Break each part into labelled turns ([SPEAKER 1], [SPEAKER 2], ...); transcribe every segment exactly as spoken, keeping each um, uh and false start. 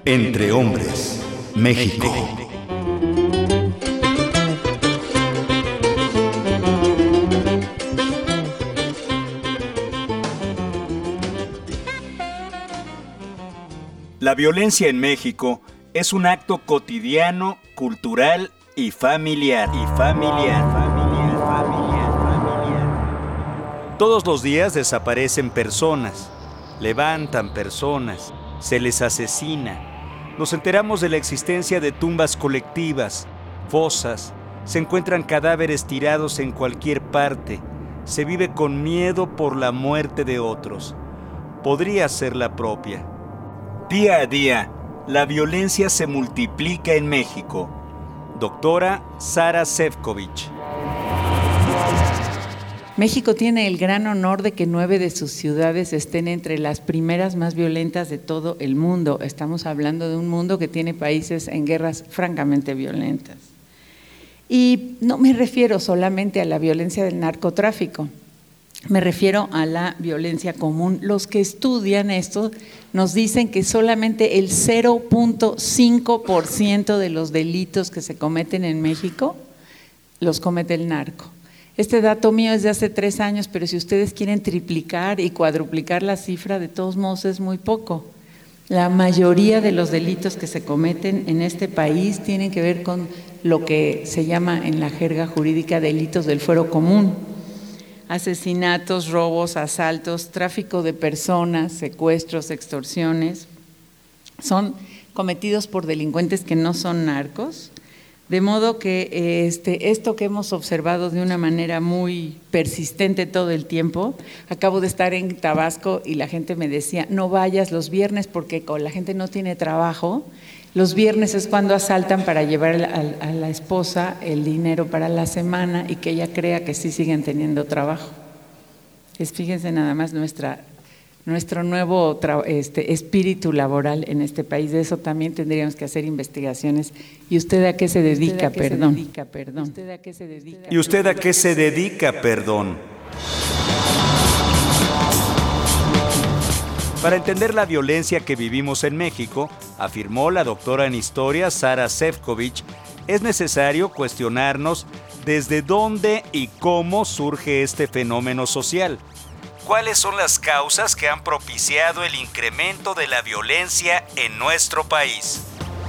[SPEAKER 1] Entre Hombres, México. La violencia en México es un acto cotidiano, cultural y familiar. Y familiar, familiar, familiar, familiar. Todos los días desaparecen personas, levantan personas, se les asesina. Nos enteramos de la existencia de tumbas colectivas, fosas, se encuentran cadáveres tirados en cualquier parte, se vive con miedo por la muerte de otros. Podría ser la propia. Día a día, la violencia se multiplica en México. Doctora Sara Sefcovic.
[SPEAKER 2] México tiene el gran honor de que nueve de sus ciudades estén entre las primeras más violentas de todo el mundo. Estamos hablando de un mundo que tiene países en guerras francamente violentas. Y no me refiero solamente a la violencia del narcotráfico, me refiero a la violencia común. Los que estudian esto nos dicen que solamente el cero punto cinco por ciento de los delitos que se cometen en México los comete el narco. Este dato mío es de hace tres años, pero si ustedes quieren triplicar y cuadruplicar la cifra, de todos modos es muy poco. La mayoría de los delitos que se cometen en este país tienen que ver con lo que se llama en la jerga jurídica delitos del fuero común. Asesinatos, robos, asaltos, tráfico de personas, secuestros, extorsiones, son cometidos por delincuentes que no son narcos, de modo que este, esto que hemos observado de una manera muy persistente todo el tiempo. Acabo de estar en Tabasco y la gente me decía, no vayas los viernes porque con la gente no tiene trabajo. Los viernes es cuando asaltan para llevar a, a la esposa el dinero para la semana y que ella crea que sí siguen teniendo trabajo. Es, fíjense nada más nuestra, nuestro nuevo tra, este, espíritu laboral en este país. De eso también tendríamos que hacer investigaciones. ¿Y usted a qué se dedica, perdón?
[SPEAKER 1] ¿Usted a qué se dedica? ¿Y usted a qué se dedica, perdón? Para entender la violencia que vivimos en México, afirmó la doctora en Historia Sara Sefcovic, es necesario cuestionarnos desde dónde y cómo surge este fenómeno social. ¿Cuáles son las causas que han propiciado el incremento de la violencia en nuestro país?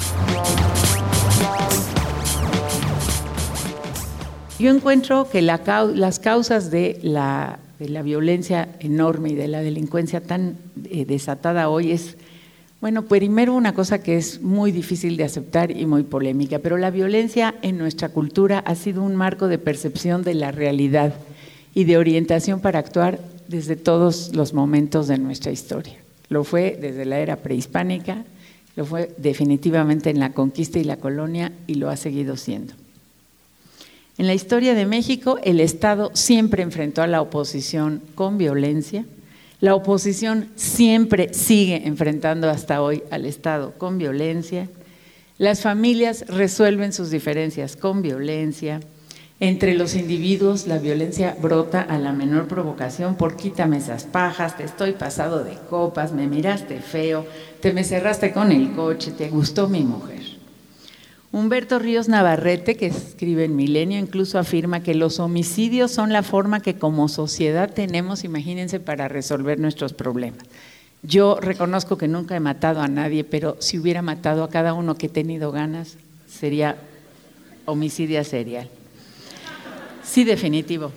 [SPEAKER 2] Yo encuentro que la, las causas de la de la violencia enorme y de la delincuencia tan eh, desatada hoy es, bueno, primero una cosa que es muy difícil de aceptar y muy polémica, pero la violencia en nuestra cultura ha sido un marco de percepción de la realidad y de orientación para actuar desde todos los momentos de nuestra historia. Lo fue desde la era prehispánica, lo fue definitivamente en la conquista y la colonia y lo ha seguido siendo. En la historia de México, el Estado siempre enfrentó a la oposición con violencia. La oposición siempre sigue enfrentando hasta hoy al Estado con violencia. Las familias resuelven sus diferencias con violencia. Entre los individuos, la violencia brota a la menor provocación por quítame esas pajas, te estoy pasado de copas, me miraste feo, te me cerraste con el coche, te gustó mi mujer. Humberto Ríos Navarrete, que escribe en Milenio, incluso afirma que los homicidios son la forma que como sociedad tenemos, imagínense, para resolver nuestros problemas. Yo reconozco que nunca he matado a nadie, pero si hubiera matado a cada uno que he tenido ganas, sería homicidio serial. Sí, definitivo.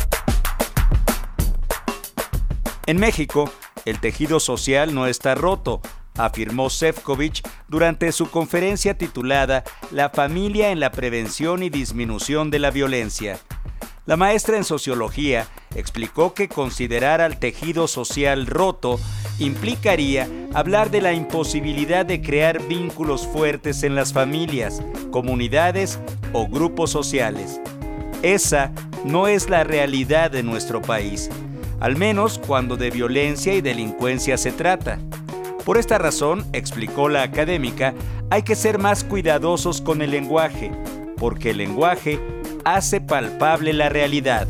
[SPEAKER 1] En México, el tejido social no está roto, afirmó Sefcovic durante su conferencia titulada La familia en la prevención y disminución de la violencia. La maestra en sociología explicó que considerar al tejido social roto implicaría hablar de la imposibilidad de crear vínculos fuertes en las familias, comunidades o grupos sociales. Esa no es la realidad de nuestro país, al menos cuando de violencia y delincuencia se trata. Por esta razón, explicó la académica, hay que ser más cuidadosos con el lenguaje, porque el lenguaje hace palpable la realidad.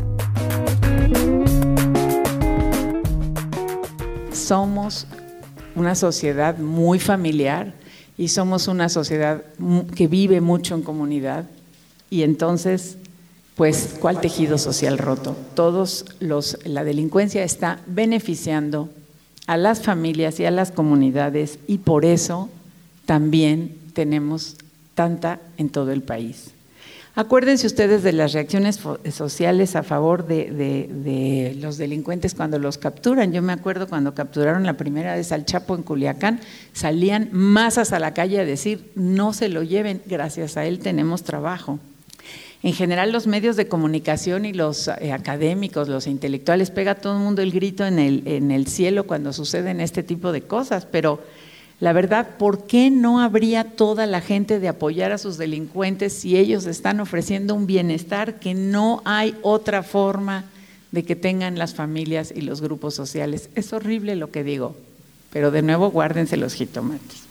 [SPEAKER 2] Somos una sociedad muy familiar y somos una sociedad que vive mucho en comunidad, y entonces, pues, ¿cuál tejido social roto? Todos los, la delincuencia está beneficiando a las familias y a las comunidades, y por eso también tenemos tanta en todo el país. Acuérdense ustedes de las reacciones sociales a favor de, de, de los delincuentes cuando los capturan. Yo me acuerdo cuando capturaron la primera vez al Chapo en Culiacán, salían masas a la calle a decir, no se lo lleven, gracias a él tenemos trabajo. En general los medios de comunicación y los eh, académicos, los intelectuales, pega todo el mundo el grito en el, en el cielo cuando suceden este tipo de cosas, pero la verdad, ¿por qué no habría toda la gente de apoyar a sus delincuentes si ellos están ofreciendo un bienestar que no hay otra forma de que tengan las familias y los grupos sociales? Es horrible lo que digo, pero de nuevo guárdense los jitomates.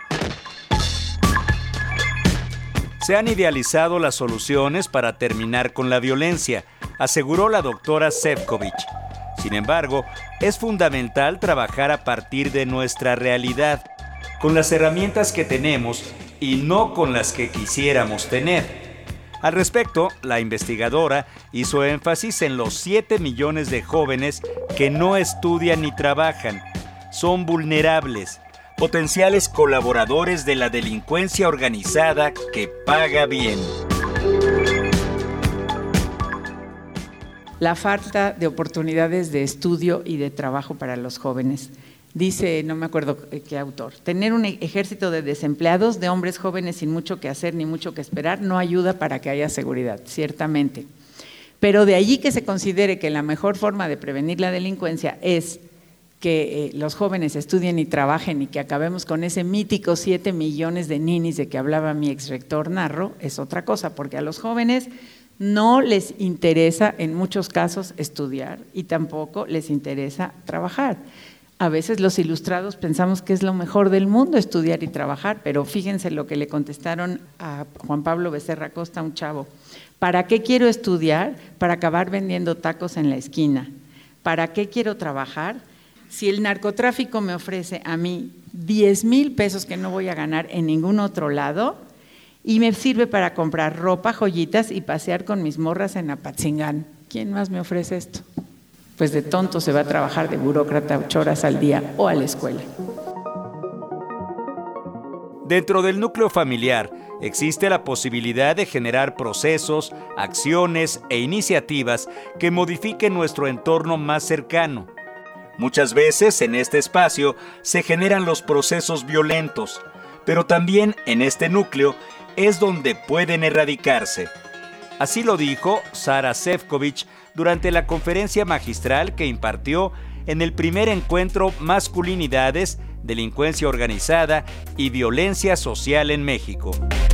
[SPEAKER 1] Se han idealizado las soluciones para terminar con la violencia, aseguró la doctora Sefcovic. Sin embargo, es fundamental trabajar a partir de nuestra realidad, con las herramientas que tenemos y no con las que quisiéramos tener. Al respecto, la investigadora hizo énfasis en los siete millones de jóvenes que no estudian ni trabajan. Son vulnerables, potenciales colaboradores de la delincuencia organizada que paga bien.
[SPEAKER 2] La falta de oportunidades de estudio y de trabajo para los jóvenes. Dice, no me acuerdo qué autor, tener un ejército de desempleados, de hombres jóvenes sin mucho que hacer ni mucho que esperar, no ayuda para que haya seguridad, ciertamente. Pero de allí que se considere que la mejor forma de prevenir la delincuencia es que eh, los jóvenes estudien y trabajen y que acabemos con ese mítico siete millones de ninis de que hablaba mi exrector Narro, es otra cosa, porque a los jóvenes no les interesa en muchos casos estudiar y tampoco les interesa trabajar. A veces los ilustrados pensamos que es lo mejor del mundo estudiar y trabajar, pero fíjense lo que le contestaron a Juan Pablo Becerra Costa, un chavo. ¿Para qué quiero estudiar? Para acabar vendiendo tacos en la esquina. ¿Para qué quiero trabajar? Si el narcotráfico me ofrece a mí diez mil pesos que no voy a ganar en ningún otro lado y me sirve para comprar ropa, joyitas y pasear con mis morras en Apatzingán, ¿quién más me ofrece esto? Pues de tonto se va a trabajar de burócrata ocho horas al día o a la escuela.
[SPEAKER 1] Dentro del núcleo familiar existe la posibilidad de generar procesos, acciones e iniciativas que modifiquen nuestro entorno más cercano. Muchas veces en este espacio se generan los procesos violentos, pero también en este núcleo es donde pueden erradicarse. Así lo dijo Sara Sefcovic durante la conferencia magistral que impartió en el primer encuentro Masculinidades, Delincuencia Organizada y Violencia Social en México.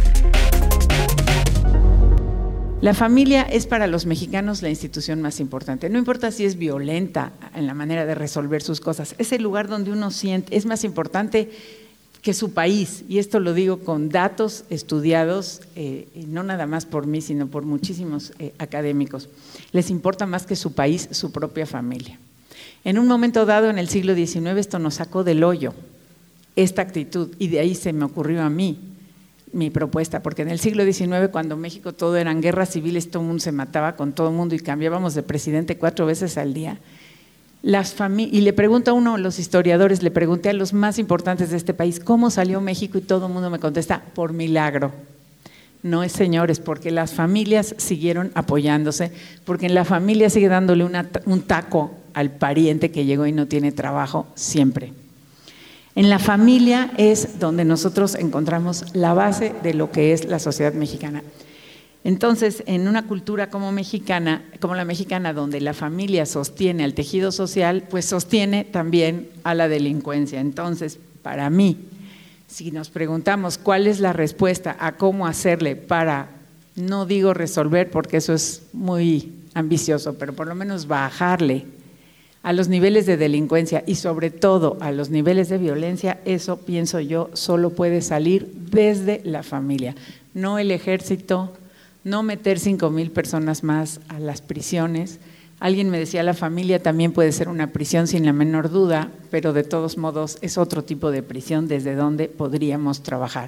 [SPEAKER 2] La familia es para los mexicanos la institución más importante. No importa si es violenta en la manera de resolver sus cosas, es el lugar donde uno siente, es más importante que su país, y esto lo digo con datos estudiados, eh, no nada más por mí, sino por muchísimos eh, académicos. Les importa más que su país, su propia familia. En un momento dado en el siglo diecinueve esto nos sacó del hoyo, esta actitud, y de ahí se me ocurrió a mí mi propuesta, porque en el siglo diecinueve, cuando México todo eran guerras civiles, todo el mundo se mataba con todo el mundo y cambiábamos de presidente cuatro veces al día. Las y le pregunto a uno de los historiadores, le pregunté a los más importantes de este país, ¿cómo salió México? Y todo el mundo me contesta, por milagro. No es, señores, porque las familias siguieron apoyándose, porque en la familia sigue dándole una, un taco al pariente que llegó y no tiene trabajo siempre. En la familia es donde nosotros encontramos la base de lo que es la sociedad mexicana. Entonces, en una cultura como mexicana, como la mexicana, donde la familia sostiene al tejido social, pues sostiene también a la delincuencia. Entonces, para mí, si nos preguntamos cuál es la respuesta a cómo hacerle para, no digo resolver porque eso es muy ambicioso, pero por lo menos bajarle a los niveles de delincuencia y sobre todo a los niveles de violencia, eso pienso yo solo puede salir desde la familia, no el ejército, no meter cinco mil personas más a las prisiones, Alguien me decía, la familia también puede ser una prisión sin la menor duda, pero de todos modos es otro tipo de prisión desde donde podríamos trabajar.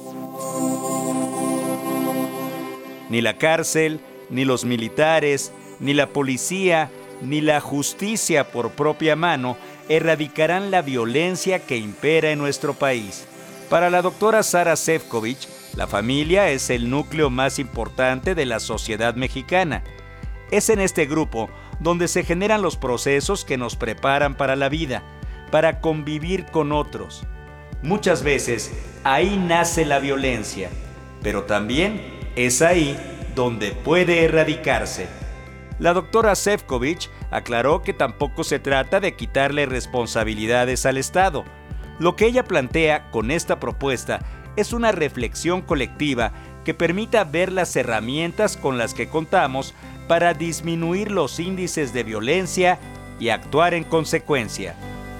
[SPEAKER 1] Ni la cárcel, ni los militares, ni la policía, ni la justicia por propia mano erradicarán la violencia que impera en nuestro país. Para la doctora Sara Sefcovic, la familia es el núcleo más importante de la sociedad mexicana. Es en este grupo donde se generan los procesos que nos preparan para la vida, para convivir con otros. Muchas veces ahí nace la violencia, pero también es ahí donde puede erradicarse. La doctora Sefcovic aclaró que tampoco se trata de quitarle responsabilidades al Estado. Lo que ella plantea con esta propuesta es una reflexión colectiva que permita ver las herramientas con las que contamos para disminuir los índices de violencia y actuar en consecuencia.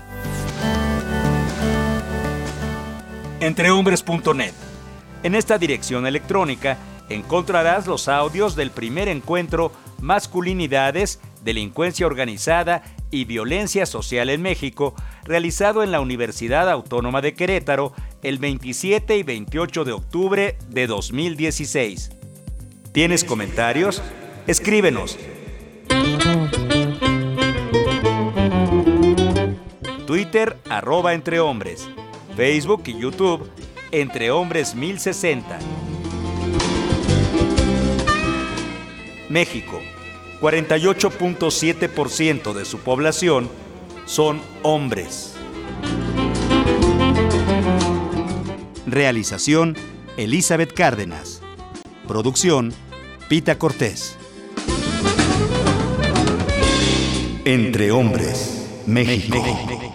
[SPEAKER 1] entrehombres punto net. En esta dirección electrónica encontrarás los audios del primer encuentro Masculinidades, Delincuencia Organizada y Violencia Social en México, realizado en la Universidad Autónoma de Querétaro el veintisiete y veintiocho de octubre de dos mil dieciséis. ¿Tienes comentarios? Escríbenos. Twitter, arroba Entre Hombres. Facebook y YouTube, Entre Hombres mil sesenta. México, cuarenta y ocho punto siete por ciento de su población son hombres. Realización, Elizabeth Cárdenas. Producción, Pita Cortés. Entre Hombres, México.